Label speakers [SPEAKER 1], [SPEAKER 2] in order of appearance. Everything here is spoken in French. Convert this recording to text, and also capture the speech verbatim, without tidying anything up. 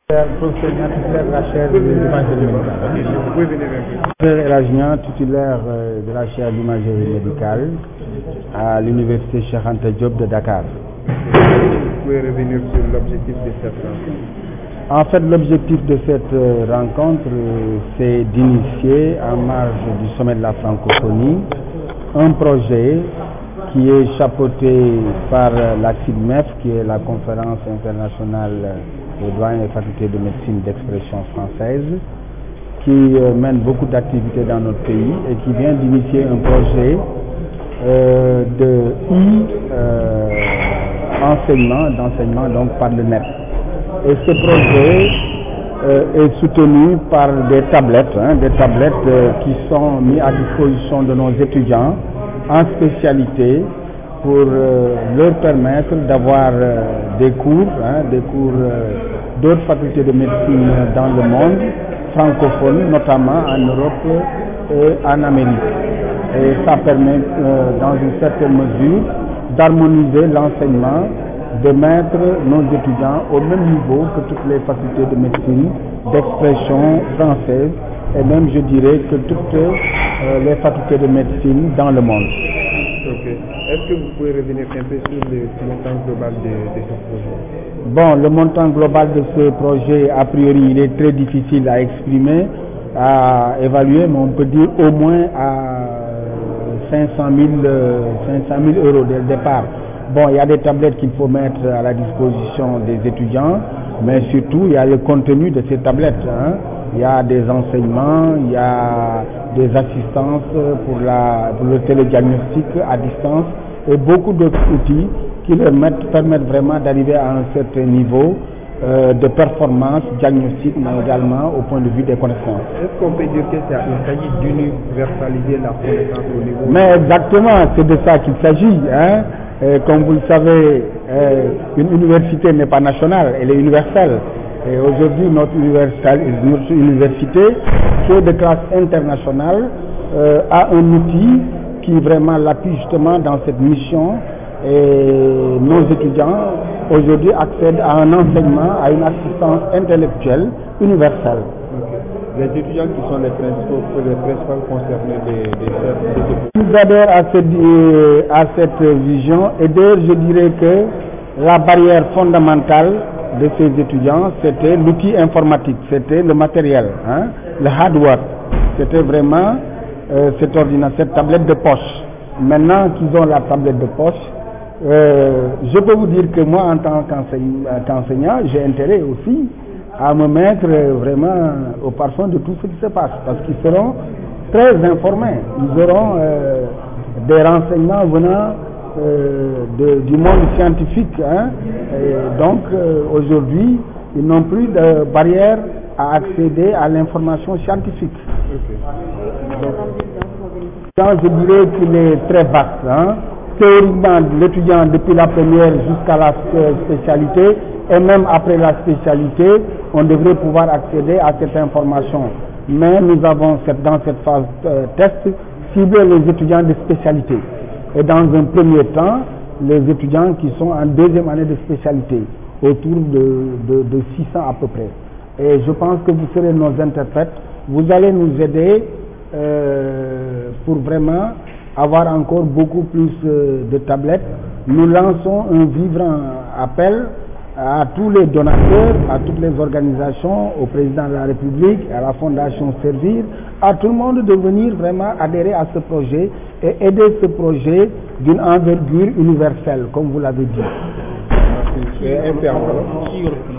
[SPEAKER 1] Professeur Niang, titulaire de la chaire de l'imagerie médicale. Professeur El Hadji Niang, titulaire de la chaire d'imagerie médicale à l'université Cheikh Anta Diop de Dakar.
[SPEAKER 2] Vous pouvez revenir sur l'objectif de cette rencontre?
[SPEAKER 1] En fait, l'objectif de cette rencontre, c'est d'initier, en marge du sommet de la francophonie, un projet qui est chapeauté par la C I D M E F, qui est la conférence internationale des doyens et facultés de médecine d'expression française, qui mène beaucoup d'activités dans notre pays et qui vient d'initier un projet euh, de e-enseignement, d'enseignement donc par le net. Et ce projet euh, est soutenu par des tablettes, hein, des tablettes euh, qui sont mises à disposition de nos étudiants en spécialité pour euh, leur permettre d'avoir euh, des cours, hein, des cours euh, d'autres facultés de médecine dans le monde, francophones, notamment en Europe et en Amérique. Et ça permet, euh, dans une certaine mesure, d'harmoniser l'enseignement, de mettre nos étudiants au même niveau que toutes les facultés de médecine, d'expression française, et même, je dirais, que toutes euh, les facultés de médecine dans le monde.
[SPEAKER 2] Ok. Est-ce que vous pouvez revenir un peu sur le montant global de, de ce projet?
[SPEAKER 1] Bon, le montant global de ce projet, a priori, il est très difficile à exprimer, à évaluer, mais on peut dire au moins à cinq cent mille euros dès le départ. Bon, il y a des tablettes qu'il faut mettre à la disposition des étudiants, mais surtout, il y a le contenu de ces tablettes. Hein. Il y a des enseignements, il y a des assistances pour, la, pour le télédiagnostic à distance et beaucoup d'autres outils qui leur mettent, permettent vraiment d'arriver à un certain niveau euh, de performance diagnostique, mais également au point de vue des connaissances.
[SPEAKER 2] Est-ce qu'on peut dire qu'il s'agit d'universaliser la connaissance au niveau...
[SPEAKER 1] Mais exactement, c'est de ça qu'il s'agit. Hein. Et comme vous le savez, euh, une université n'est pas nationale, elle est universelle. Et aujourd'hui, notre, notre université, qui est de classe internationale, euh, a un outil qui vraiment l'appuie justement dans cette mission. Et nos étudiants, aujourd'hui, accèdent à un enseignement, à une assistance intellectuelle universelle.
[SPEAKER 2] Okay. Les étudiants qui sont les principaux, les principaux concernés des, des, des...
[SPEAKER 1] Ils adhèrent à cette, à cette vision, et d'ailleurs, je dirais que la barrière fondamentale de ces étudiants, c'était l'outil informatique, c'était le matériel, hein, le hardware. C'était vraiment euh, cet ordinateur, cette tablette de poche. Maintenant qu'ils ont la tablette de poche, euh, je peux vous dire que moi, en tant qu'enseignant, j'ai intérêt aussi à me mettre vraiment au parfum de tout ce qui se passe, parce qu'ils seront très informés. Ils auront euh, des renseignements venant Euh, de, du monde scientifique. Hein. Et donc euh, aujourd'hui, ils n'ont plus de barrière à accéder à l'information scientifique. Okay. Donc, je dirais qu'il est très vaste. Hein. Théoriquement, l'étudiant depuis la première jusqu'à la spécialité, et même après la spécialité, on devrait pouvoir accéder à cette information. Mais nous avons cette, dans cette phase euh, test ciblé les étudiants de spécialité. Et dans un premier temps, les étudiants qui sont en deuxième année de spécialité, autour de, de, de six cents à peu près. Et je pense que vous serez nos interprètes. Vous allez nous aider euh, pour vraiment avoir encore beaucoup plus euh, de tablettes. Nous lançons un vibrant appel à tous les donateurs, à toutes les organisations, au président de la République, à la Fondation Servir, à tout le monde de venir vraiment adhérer à ce projet et aider ce projet d'une envergure universelle, comme vous l'avez dit.
[SPEAKER 2] Merci.